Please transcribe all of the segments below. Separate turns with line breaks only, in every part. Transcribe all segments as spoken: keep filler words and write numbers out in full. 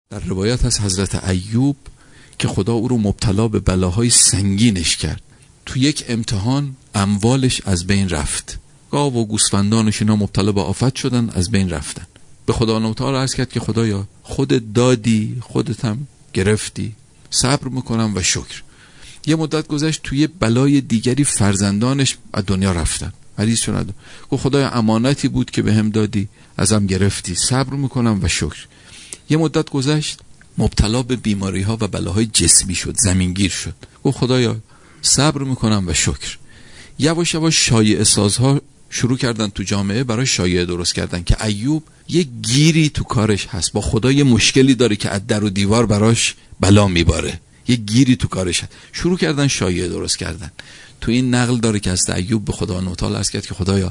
در روایت از حضرت ایوب که خدا او رو مبتلا به بلاهای سنگینش کرد. تو یک امتحان اموالش از بین رفت. گاو و گوسفندانش اینا مبتلا به آفت شدن، از بین رفتن. به خدا تعالی عرض کرد که خدایا خودت دادی، خودت هم گرفتی، صبر میکنم و شکر. یه مدت گذشت، توی بلای دیگری فرزندانش از دنیا رفتن. مریض شدن. گفت خدایا امانتی بود که بهم دادی، ازم گرفتی، صبر میکنم و شکر. یه مدت گذشت، مبتلا به بیماری ها و بلاهای جسمی شد، زمینگیر شد. گفت خدایا صبر میکنم و شکر. یواش یواش شایعه سازها شروع کردن تو جامعه برای شایعه درست کردن که ایوب یه گیری تو کارش هست، با خدا یه مشکلی داره که از در و دیوار براش بلا میباره، یه گیری تو کارش هست. شروع کردن شایعه درست کردن. تو این نقل داره که از ایوب به خدا تعالی عرض کرد که خدایا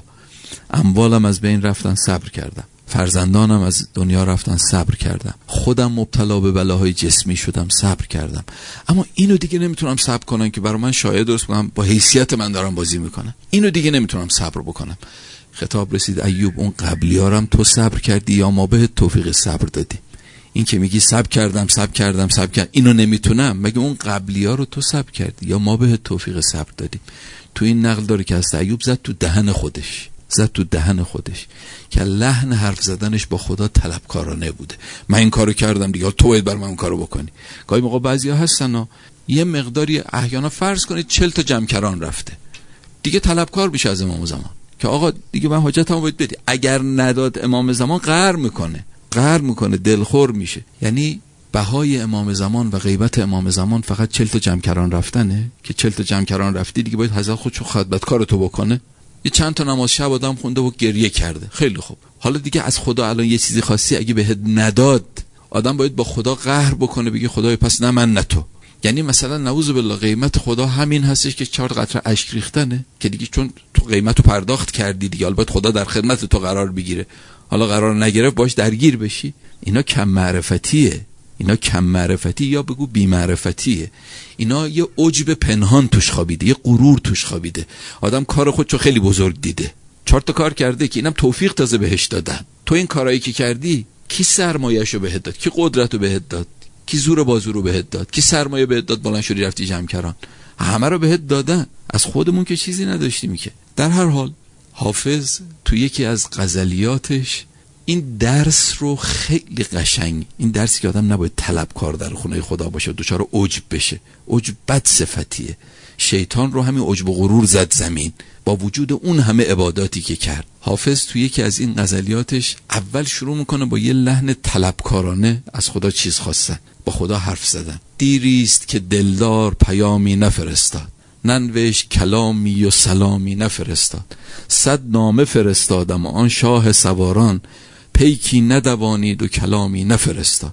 اموالم از بین رفتن، صبر کردم، فرزندانم از دنیا رفتن، صبر کردم، خودم مبتلا به بلاهای جسمی شدم، صبر کردم، اما اینو دیگه نمیتونم صبر کنم که برای من شایعه درست کنم، با حیثیت من دارم بازی میکنم، اینو دیگه نمیتونم صبر بکنم. خطاب رسید ایوب اون قبلیارم تو صبر کردی یا ما به توفیق صبر دادی؟ این که میگی صبر کردم صبر کردم صبر کردم اینو نمیتونم، مگه اون قبلی‌ها رو تو صبر کردی یا ما به توفیق صبر دادیم؟ تو این نقل داره که از ایوب زد تو دهن خودش، زد تو دهن خودش که لحن حرف زدنش با خدا طلبکارانه بوده. من این کارو کردم دیگه، تو باید بر من اون کارو بکنی. گاهی موقع بعضیا هستن و یه مقداری احیانا فرض کنید چهل تا جمکران رفته، دیگه طلبکار بشه از امام زمان که آقا دیگه من حاجتمو باید بدی. اگر نداد امام زمان قهر میکنه، قهر میکنه، دلخور میشه. یعنی بهای امام زمان و غیبت امام زمان فقط چهل تا جمکران رفتنه که چهل تا جمکران رفتی دیگه باید حضرت خودشو خدمتکار تو بکنه. یه چند تا نماز شب آدم خونده و گریه کرده، خیلی خوب، حالا دیگه از خدا الان یه چیزی خواستی، اگه بهت نداد آدم باید با خدا قهر بکنه، بگه خدای پس نه من نه تو. یعنی مثلا نعوذ بالله قیمت خدا همین هستش که چهار قطره اشک ریختنه که دیگه چون تو قیمتو پرداخت کردی دیگه البته خدا در خدمت تو قرار بگیره، حالا قرار نگرفت باش درگیر بشی. اینا کم معرفتیه، اینا کم معرفتی یا بگو بی معرفتیه. اینا یه عجب پنهان توش خوابیده، یه غرور توش خوابیده. آدم کار خودشو خیلی بزرگ دیده، چهار تا کار کرده که اینم توفیق تازه بهش دادن. تو این کارایی که کردی کی سرمایه‌شو بهت داد؟ کی قدرتو بهت داد؟ کی زور بازو رو بهت داد؟ کی سرمایه بهت داد بلند شدی رفتی جمع کردن؟ همه رو بهت دادن، از خودمون که چیزی نداشتیم که. در هر حال حافظ تو یکی از غزلیاتش این درس رو خیلی قشنگ، این درسی که آدم نباید طلبکار در خونه خدا باشه، دوچار عجب بشه. عجب بد صفتیه. شیطان رو همین عجب و غرور زد زمین با وجود اون همه عباداتی که کرد. حافظ تو یکی از این غزلیاتش اول شروع میکنه با یه لحن طلبکارانه از خدا چیز خواستن، با خدا حرف زدن. دیریست که دلدار پیامی نفرستاد، ننوشت کلامی و سلامی نفرستاد. صد نامه فرستادم آن شاه سواران، پیکی ندوانید و کلامی نفرستاد.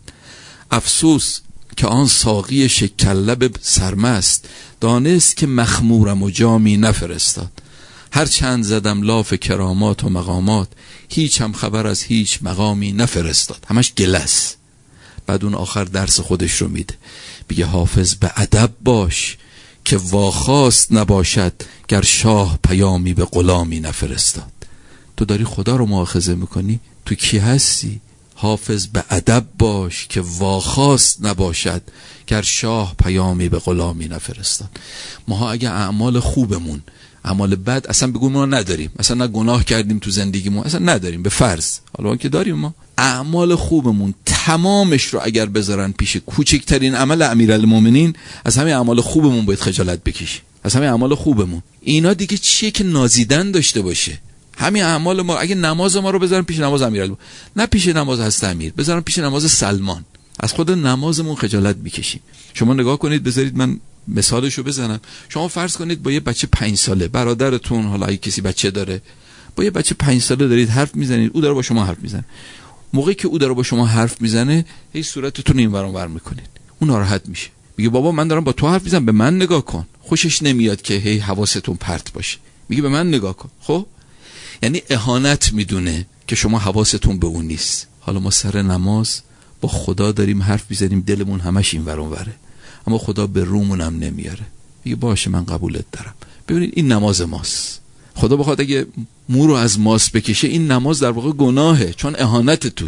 افسوس که آن ساقی شکرلب سرمست، دانست که مخمورم و جامی نفرستاد. هر چند زدم لاف کرامات و مقامات، هیچ هم خبر از هیچ مقامی نفرستاد. همش گلس. بعد اون آخر درس خودش رو میده، بگه حافظ به ادب باش که واخواست نباشد، گر شاه پیامی به غلامی نفرستاد. تو داری خدا رو مؤاخذه میکنی؟ تو کی هستی؟ حافظ به ادب باش که واخواست نباشد، گر شاه پیامی به غلامی نفرستاد. ماها اگه اعمال خوبمون، اعمال بد اصلا بگویم ما نداریم، اصلا نه گناه کردیم تو زندگیمون، اصلا نداریم، به فرض حالا که داریم، ما اعمال خوبمون تمامش رو اگر بذارن پیش کوچکترین عمل امیرالمومنین، از همین اعمال خوبمون باید خجالت بکشیم، از همین اعمال خوبمون. اینا دیگه چیه که نازیدن داشته باشه؟ همین اعمال ما، اگه نماز ما رو بذارن پیش نماز امیرالمومنین، نه پیش نماز حضرت امیر، بذارن پیش نماز سلمان، از خود نمازمون خجالت میکشیم. شما نگاه کنید، بذارید من مثالشو بزنم. شما فرض کنید با یه بچه پنج ساله، برادرتون، حالا اگه کسی بچه داره، با یه بچه پنج ساله دارید حرف میزنید، او داره با شما حرف میزنه. موقعی که او داره با شما حرف میزنه، هی صورتتون این ور اون ور میکنید، اون ناراحت میشه، میگه بابا من دارم با تو حرف میزنم، به من نگاه کن. خوشش نمیاد که هی حواستون پرت باشه، میگه به من نگاه کن. خب یعنی اهانت میدونه که شما حواستون به اون نیست. حالا ما سر نماز با خدا داریم حرف میزنیم، دلمون همش این ور اون وره، اما خدا به رومونم نمیاره، میگه باشه من قبولت دارم. ببینید این نماز ماست. خدا بخواد اگه مو رو از ماست بکشه، این نماز در واقع گناهه، چون اهانت توش.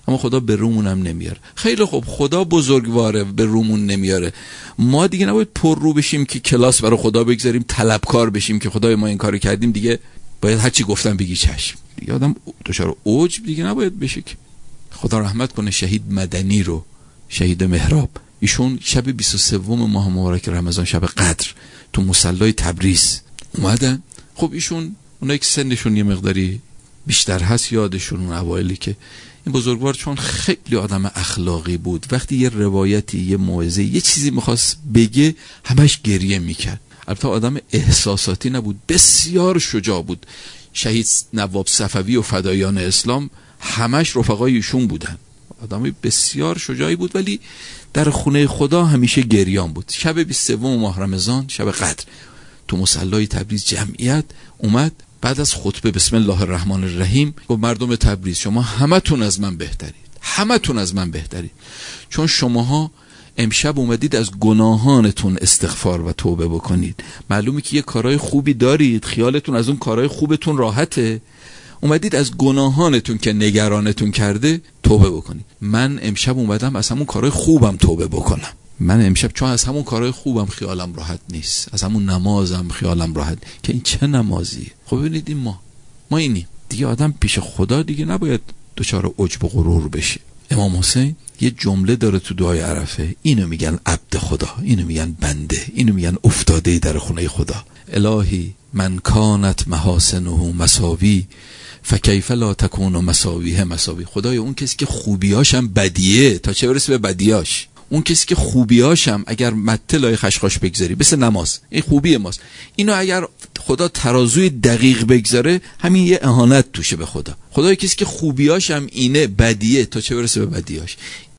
اما خدا به رومون هم نمیاره. خیلی خوب، خدا بزرگواره به رومون نمیاره، ما دیگه نباید پر رو بشیم که کلاس برای خدا بگذاریم، طلبکار بشیم که خدای ما این کارو کردیم دیگه باید هر چی گفتم بگی چشم. دیگه آدم دچار عجب دیگه نباید بشه. که خدا رحمت کنه شهید مدنی رو، شهید مهراب. ایشون شب بیست و سوم ماه مبارک رمضان، شب قدر، تو مصلی تبریز اومدن. خب ایشون اونایی که سنشون یه مقداری بیشتر هست یادشون اون اوایلی که این بزرگوار چون خیلی آدم اخلاقی بود، وقتی یه روایتی، یه موعظه، یه چیزی میخواست بگه همش گریه میکرد. البته آدم احساساتی نبود، بسیار شجاع بود. شهید نواب صفوی و فدایان اسلام همش رفقای ایشون بودن، آدم بسیار شجاعی بود، ولی در خونه خدا همیشه گریان بود. شب بیست و سوم ماه رمضان، شب قدر، تو مصلی تبریز جمعیت اومد. بعد از خطبه بسم الله الرحمن الرحیم گفت مردم تبریز شما همتون از من بهترید، همتون از من بهترید، چون شماها امشب اومدید از گناهانتون استغفار و توبه بکنید. معلومه که یه کارهای خوبی دارید، خیالتون از اون کارهای خوبتون راحته، اومدید از گناهانتون که نگرانتون کرده توبه بکنید. من امشب اومدم از همون کارهای خوبم توبه بکنم. من امشب چون از همون کارهای خوبم خیالم راحت نیست، از همون نمازم خیالم راحت که این چه نمازیه. خب ببینید این ما ما اینی دیگه. آدم پیش خدا دیگه نباید دچار عجب و غرور بشه. امام حسین یه جمله داره تو دعای عرفه، اینو میگن عبد خدا، اینو میگن بنده، اینو میگن افتاده در خونه خدا. الهی من کانت محاسنه مساوی فکیف لا تکون مساویه مساوی. خدای اون کسی که خوبیاش هم بدیه تا چه برسه به بدیاش، اون کسی که خوبیاش هم اگر مطلای خشخاش بگذاری مثل نماز، این خوبی ماست، اینو اگر خدا ترازوی دقیق بگذاره همین یه اهانت توشه به خدا. خدای کسی که خوبیاش هم اینه بدیه تا چه برسه به بدیاش.